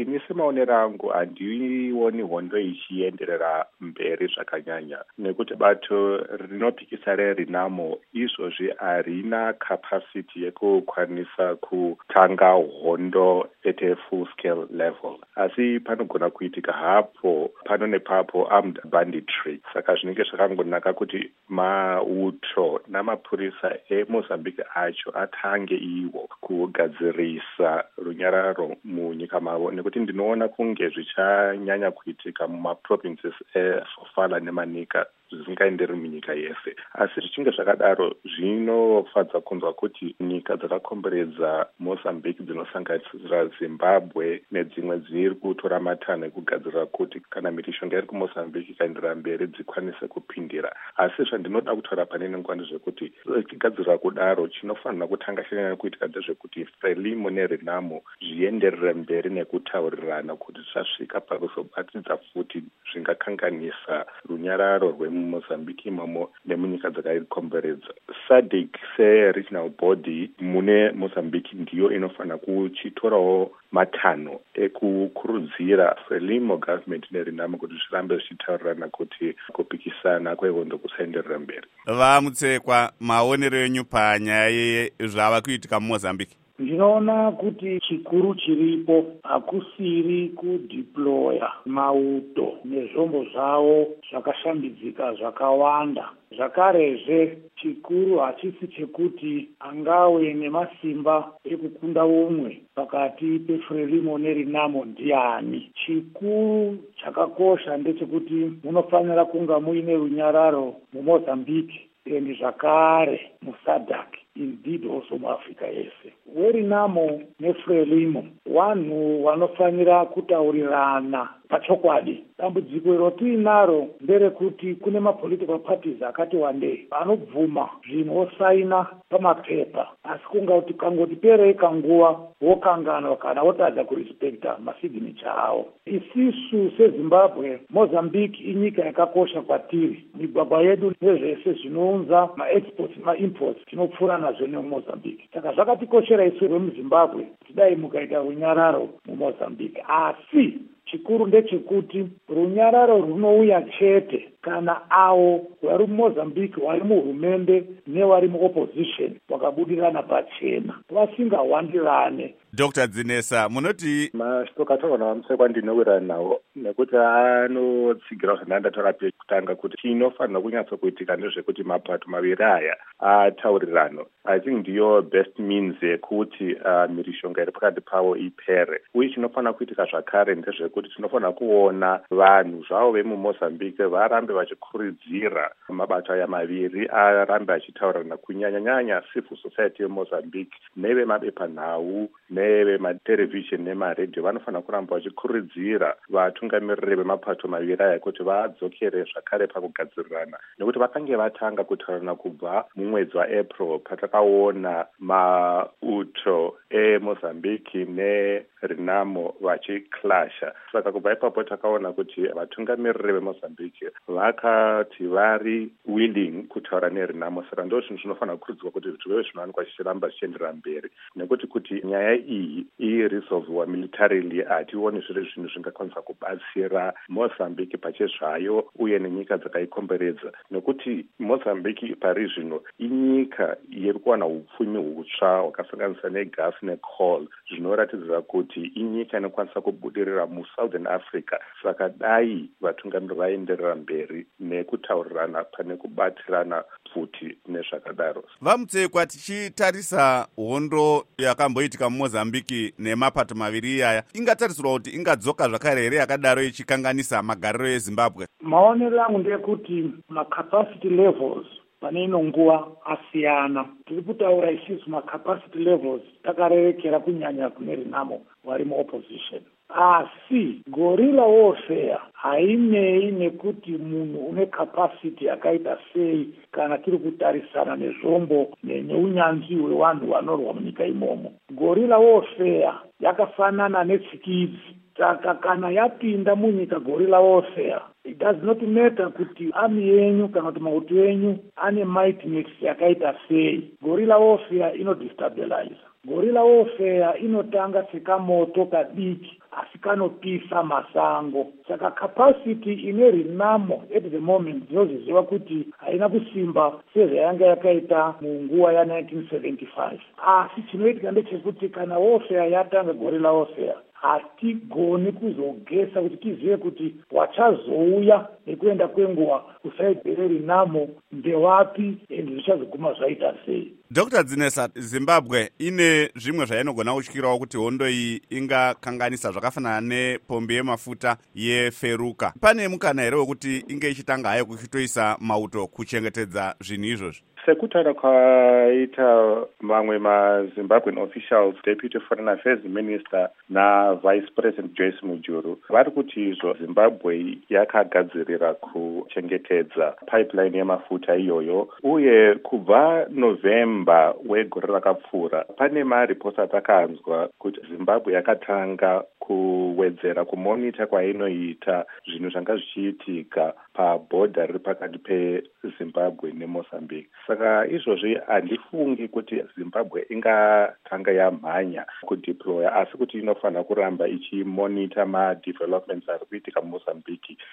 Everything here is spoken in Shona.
ini semaonero angu handioni hondo ichienderera mberi zvakanyanya, nekuti bato rinopikisa reRenamo izvozvi harina capacity yekukwanisa kutanga hondo at a full scale level. Asi panogona kuitika hapo pano nepapo armed banditry. Saka zvinenge zvakangonaka kuti mauto namapurisa eMozambique acho atange iwo kugadzirisa runyararo munyika mavo, nekuti ndinoona kunge zvichanyanya kuitika mumaprovinces eSofala neManica zvisingaenderi munyika yese. Asi zvichinge zvakadaro zvinofadza kunzwa kuti nyika dzakakomberedza Mozambique dzinosanganisira Zimbabwe nedzimwe dziri kutora matanho ekugadzirira kuti kana mishonga iri kuMozambique ikaenderera mberi dzikwanise kupindira. Asi zvandinoda kutaura panene nguva ndezvekuti chigadzirira kudaro chinofanira kutanga chanyanya kuitika ndezvekuti Frelimo neRenamo zvienderere mberi nekutaurirana kuti zvasvika pakuzobatidza futi zvingakanganisa runyararo rwemuMozambique imomo nemunyika dzakaikomberedza. SADC se-regional body mune Mozambique ndiyo inofanira kuchitorawo matanho ekukurudzira Frelimo government neRenamo kuti zvirambe zvichitaurirana kuti kupikisana kwehondo kusaenderera mberi. Vamutsekwa, maonero enyu panyaya yezvava kuitika muMozambique? Ndinoona kuti chikuru chiripo hakusiri kudeploya mauto nezvombo zvavo zvakashambidzika zvakawanda. Zvakarezve chikuru hachisi chekuti angave nemasimba ekukunda umwe pakati peFrelimo neRenamo ndiani. Chikuru chakakosha ndechekuti munofanira kunga muine runyararo muMozambique endi zvakare muSADC, indeed also muAfrica yese. WeRenamo neFrelimo vanhu vanofanira kutaurirana pachokwadi. Dambudziko rotiinaro nderekuti kune mapolitical parties akati wandei vanobvuma zvinhu vosaina pamapepa, asi kungoti kangoti perei kanguva vokangana kana votadza kurespekta masignature avo. Isisu seZimbabwe, Mozambique inyika yakakosha kwatiri. Migwagwa yedu nezvese zvinounza maexports maimports tinopfuura nazvo nemuMozambique. Saka zvakatikoshera isu vemuZimbabwe tidai mukaita runyararo muMozambique. Asi chikuru ndechekuti runyararo runouya chete kana avo vari muMozambique vari muhurumende nevari muopposition vakabudirana pachena vasingawandirane. Dr. Dzinesa, munoti mashitokatorwa Vamutsekwa ndinowirirana nawo nekuti anotsigira zvandandataura pekutanga kuti chinofanira kunyatsokuitika ndezvekuti mapato maviri aya ataurirano. I think ndiyo best means yekuti mishonga iri pakati pavo ipere. Uye chinofanira kuitika zvakare ndezvekuti tinofanira kuona vanhu zvavo vemuMozambique varambe vachikurudzira mabato aya maviri arambe achitaurirana, kunyanya-nyanya civil society yeMozambique nevemabepanhau nevematerevhizheni nemaredhiyo vanofanira kuramba vachikurudzira vatungamiriri vemapato maviri aya kuti vadzokere zvakare pakugadzirirana, nekuti vakange vatanga kutaurirana kubva mumwedzi waApril patakaona mauto eMozambique neRenamo vachiklasha. Saka kubva ipapo takaona kuti vatungamiriri veMozambique vakati vari willing kutaura neRenamo. Saka ndo zvinhu zvinofanira kukurudzirwa kuti zvive zvinowanikwa zvichiramba zvichienderera mberi, nekuti kuti nyaya iyi iresolviwa militarily hationi zviri zvinhu zvingakwanisa kubatsira Mozambique pachezvayo uye nenyika dzakaikomberedza, nekuti Mozambique pari zvino inyika iri kuwana upfumi hutsva hwakasanganisira negasi necoal, zvinoratidza kuti inyika inokwanisa kubudirira muSouthern Africa. Saka dai vatungamiri vaenderera mberi nekutaurirana pane kubatsirana futi nezvakadaro. Vamutsekwa, tichitarisa hondo yakamboitika muMozambique nemapato maviri iyaya, ingatarisirwa kuti ingadzoka zvakare here yakadaro ichikanganisa magariro eZimbabwe? Maonero angu ndekuti macapacity levels pane ino nguva asiyana. Tiri kutaura isisu macapacity levels takarerekera kunyanya kune Renamo vari muopposition. Asi gorilla warfare hainei nekuti munhu une capacity yakaita sei kana tiri kutarisana nezvombo neunyanzvi hwevanhu vanorwa munyika imomo. Gorilla warfare yakafanana netsikidzi. Saka kana yapinda munyika gorilla warfare, it does not matter kuti army yenyu kana kuti mauto yenyu ane might mix yakaita sei. Gorilla warfare inodestabilize. gorilla warfare inotanga sekamoto kadiki asi kanopisa masango. Saka capacity ine RENAMO at the moment ndinoziziva kuti haina kusimba sezvayanga yakaita munguva ya1975. Asi chinoitika ndechekuti kana warfare yatanga gorilla warfare hatigoni kuzogesa kuti tizive kuti wachazouya nekuenda kwenguva kusaibhere RENAMO ndewapi ende zvichazoguma zvaita sei. Dr. Dzinesa, Zimbabwe ine zvimwe zvainogona kutyirawo kuti hondo iyi ingakanganisa zvakafanana nepombi yemafuta yeFeruka. Pane mukana here wekuti inge ichitanga hayo kuchitoisa mauto kuchengetedza zvinhu izvozvi? Sekutaura kwaita mamwe maZimbabwean officials, Deputy Foreign Affairs Minister naVice President Joyce Mujuru, vari kuti izvo Zimbabwe yakagadzirira kuchengetedza pipeline yemafuta iyoyo, uye kubva November wegore rakapfuura pane maripoti atakanzwa kuti Zimbabwe yakatanga kuwedzera kumonita kwainoita zvinhu zvanga zvichiitika pabhodha riri pakati peZimbabwe neMozambique. Saka izvozvi handifungi kuti Zimbabwe ingatanga yamhanya kudeploya, asi kuti inofanira kuramba ichimonita madevelopments ari kuitika muMozambique